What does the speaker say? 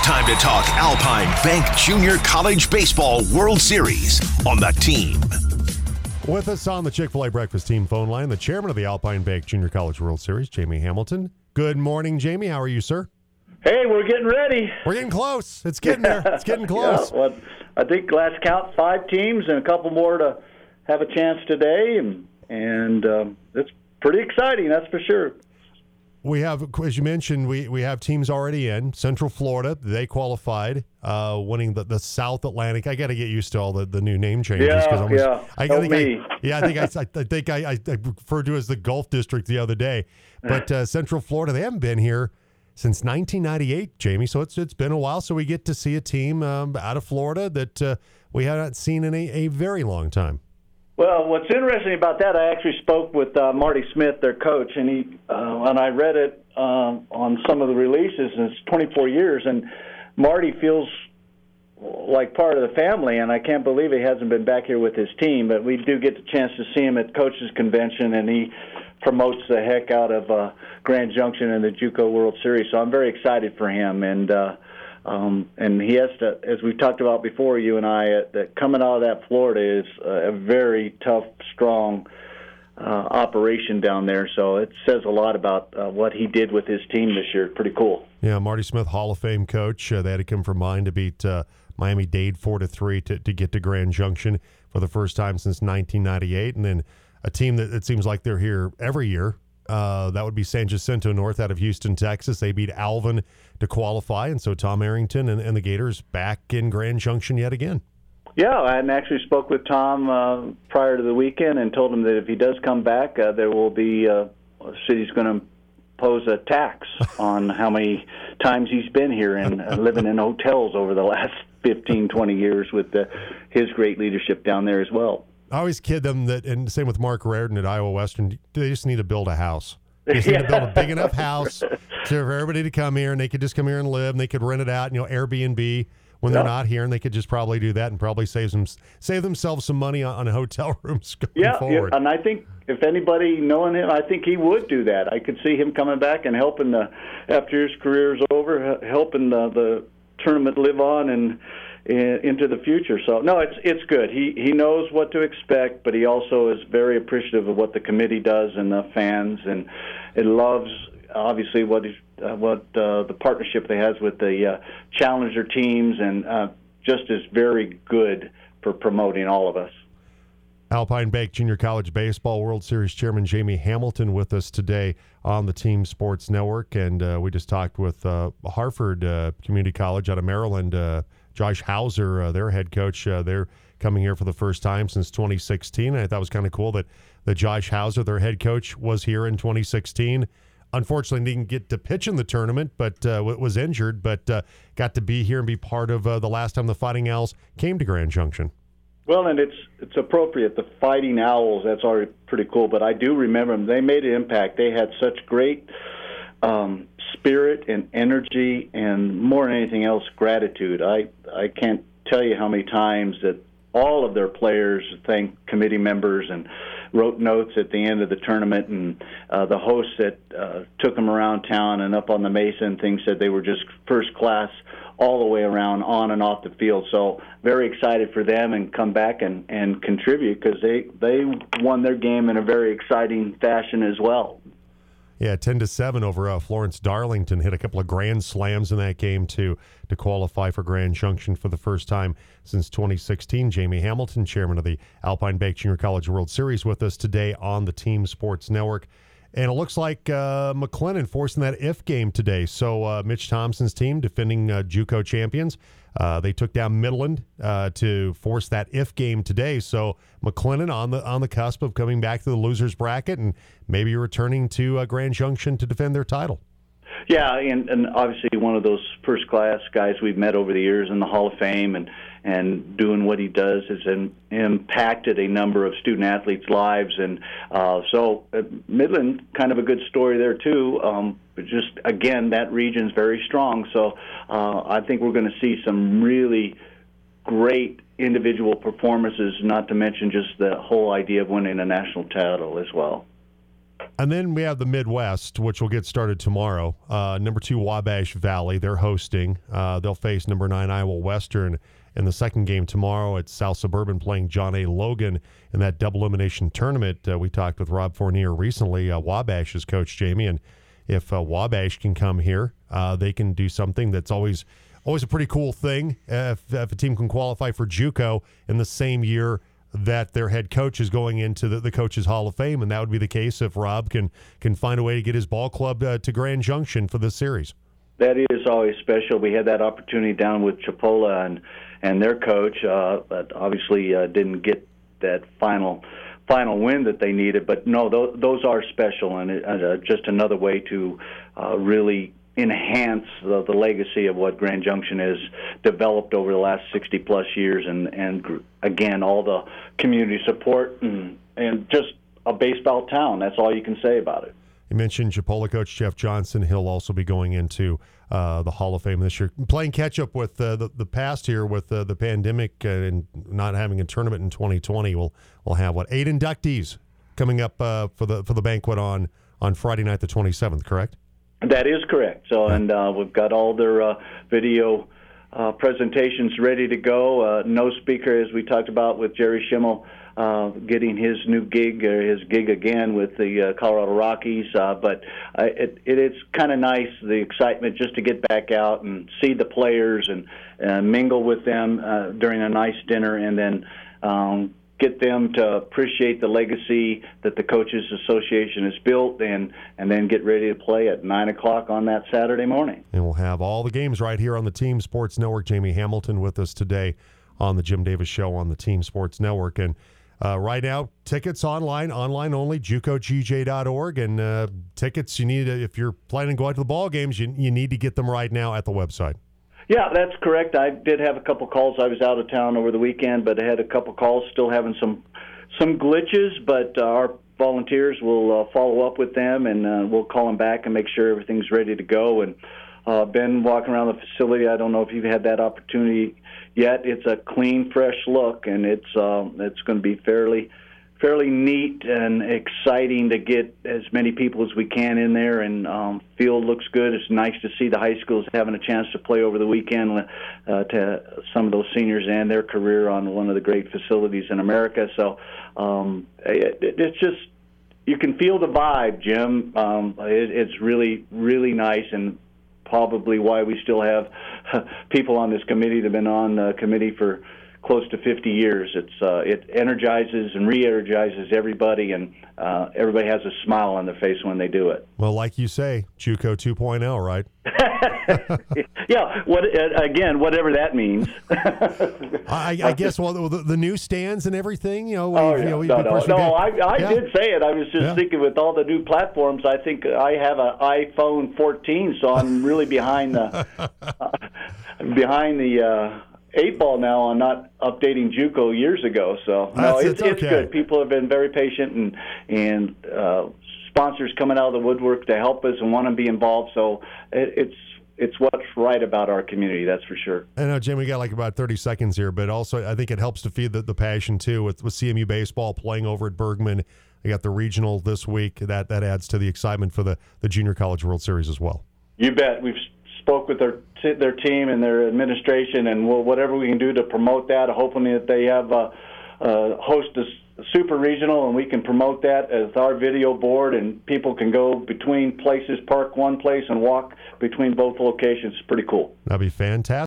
time to talk Alpine Bank Junior College Baseball World Series on the team. With us on the Chick-fil-A Breakfast Team phone line, the chairman of the Alpine Bank Junior College World Series, Jamie Hamilton. Good morning, Jamie. How are you, sir? Hey, we're getting ready. We're getting close. It's getting there. It's getting close. Yeah, well, I think last count 5 teams and a couple more to have a chance today, and it's pretty exciting, that's for sure. We have, as you mentioned, we have teams already in. Central Florida, they qualified, winning the South Atlantic. I got to get used to all the new name changes. I think I referred to it as the Gulf District the other day. But Central Florida, they haven't been here since 1998, Jamie. So it's been a while. So we get to see a team out of Florida that we haven't seen in a very long time. Well, what's interesting about that, I actually spoke with Marty Smith, their coach, and and I read it on some of the releases, and it's 24 years, and Marty feels like part of the family, and I can't believe he hasn't been back here with his team, but we do get the chance to see him at Coaches Convention, and he promotes the heck out of Grand Junction in the JUCO World Series, so I'm very excited for him, and he has to, as we talked about before, you and I, that coming out of that Florida is a very tough, strong operation down there. So it says a lot about what he did with his team this year. Pretty cool. Yeah, Marty Smith, Hall of Fame coach. They had to come from mine to beat Miami-Dade 4-3 to get to Grand Junction for the first time since 1998. And then a team that it seems like they're here every year. That would be San Jacinto North out of Houston, Texas. They beat Alvin to qualify, and so Tom Arrington and the Gators back in Grand Junction yet again. Yeah, I actually spoke with Tom prior to the weekend and told him that if he does come back, there will be the city's going to pose a tax on how many times he's been here and living in hotels over the last 15, 20 years with his great leadership down there as well. I always kid them that, and same with Mark Reardon at Iowa Western, they just need to build a house. They just need to build a big enough house for everybody to come here, and they could just come here and live, and they could rent it out, Airbnb when they're not here, and they could just probably do that and probably save themselves some money on hotel rooms going forward. Yeah, and I think if anybody knowing him, I think he would do that. I could see him coming back and helping after his career is over, helping the tournament live on and into the future. So no, it's good. He knows what to expect, but he also is very appreciative of what the committee does and the fans, and it loves obviously what the partnership they has with the challenger teams, and just is very good for promoting all of us. Alpine Bank Junior College Baseball World Series Chairman Jamie Hamilton with us today on the Team Sports Network, and we just talked with Harford Community College out of Maryland. Josh Hauser, their head coach, they're coming here for the first time since 2016. And I thought it was kind of cool that Josh Hauser, their head coach, was here in 2016. Unfortunately, didn't get to pitch in the tournament, but was injured, but got to be here and be part of the last time the Fighting Owls came to Grand Junction. Well, and it's appropriate. The Fighting Owls, that's already pretty cool, but I do remember them. They made an impact. They had such great spirit and energy, and more than anything else, gratitude. I can't tell you how many times that all of their players thanked committee members and wrote notes at the end of the tournament, and the hosts that took them around town and up on the mesa and things said they were just first class all the way around, on and off the field. So very excited for them and come back and contribute, because they won their game in a very exciting fashion as well. Yeah, 10-7 over Florence Darlington. Hit a couple of grand slams in that game to qualify for Grand Junction for the first time since 2016. Jamie Hamilton, chairman of the Alpine Bank Junior College World Series, with us today on the Team Sports Network. And it looks like McLennan forcing that if game today. So Mitch Thompson's team, defending JUCO champions, they took down Midland to force that if game today. So McLennan on the cusp of coming back to the losers bracket and maybe returning to Grand Junction to defend their title. Yeah, and obviously one of those first-class guys we've met over the years in the Hall of Fame, and doing what he does has impacted a number of student-athletes' lives. And so Midland, kind of a good story there, too. But just, again, that region's very strong. So I think we're going to see some really great individual performances, not to mention just the whole idea of winning a national title as well. And then we have the Midwest, which will get started tomorrow. Number 2, Wabash Valley, they're hosting. They'll face number 9, Iowa Western in the second game tomorrow. It's South Suburban playing John A. Logan in that double elimination tournament. We talked with Rob Fournier recently, Wabash's coach, Jamie, and if Wabash can come here, they can do something that's always a pretty cool thing. If a team can qualify for JUCO in the same year that their head coach is going into the Coaches Hall of Fame, and that would be the case if Rob can find a way to get his ball club to Grand Junction for this series. That is always special. We had that opportunity down with Chipola and their coach, but obviously didn't get that final win that they needed. But no, those are special, and just another way to really enhance the legacy of what Grand Junction has developed over the last 60-plus years, and again, all the community support and just a baseball town. That's all you can say about it. You mentioned Chipola coach Jeff Johnson. He'll also be going into the Hall of Fame this year. Playing catch-up with the past here with the pandemic and not having a tournament in 2020. We'll have, 8 inductees coming up for the banquet on Friday night the 27th, correct? That is correct. So, and we've got all their video presentations ready to go. No speaker, as we talked about with Jerry Schimmel, getting his new gig, or his gig again with the Colorado Rockies. But it's kind of nice, the excitement just to get back out and see the players and mingle with them during a nice dinner, and then get them to appreciate the legacy that the Coaches Association has built, and then get ready to play at 9 o'clock on that Saturday morning. And we'll have all the games right here on the Team Sports Network. Jamie Hamilton with us today on the Jim Davis Show on the Team Sports Network. And right now, tickets online only, JUCOGJ.org. And tickets, you need, if you're planning to go out to the ball games, you need to get them right now at the website. Yeah, that's correct. I did have a couple calls. I was out of town over the weekend, but I had a couple calls, still having some glitches, but our volunteers will follow up with them, and we'll call them back and make sure everything's ready to go. And been walking around the facility. I don't know if you've had that opportunity yet. It's a clean, fresh look, and it's going to be fairly neat and exciting to get as many people as we can in there, and field looks good. It's nice to see the high schools having a chance to play over the weekend to some of those seniors and their career on one of the great facilities in America. So it's just, you can feel the vibe, Jim. It's really, really nice, and probably why we still have people on this committee that have been on the committee for close to 50 years. It energizes and re-energizes everybody, and everybody has a smile on their face when they do it. Well, like you say, JUCO 2.0, right? Yeah. Whatever that means. I guess. Well, the new stands and everything. I did say it. I was just thinking, with all the new platforms, I think I have an iPhone 14, so I'm really behind the eight ball now on not updating JUCO years ago. So no, it's okay. Good. People have been very patient, and sponsors coming out of the woodwork to help us and want to be involved. So it's what's right about our community, that's for sure. I know, Jim, we got like about 30 seconds here, but also I think it helps to feed the passion too with CMU baseball playing over at Bergman. They got the regional this week. That adds to the excitement for the Junior College World Series as well. You bet. We've spoke with their team and their administration, and whatever we can do to promote that, hoping that they have host a super regional, and we can promote that as our video board, and people can go between places, park one place and walk between both locations. It's pretty cool. That'd be fantastic.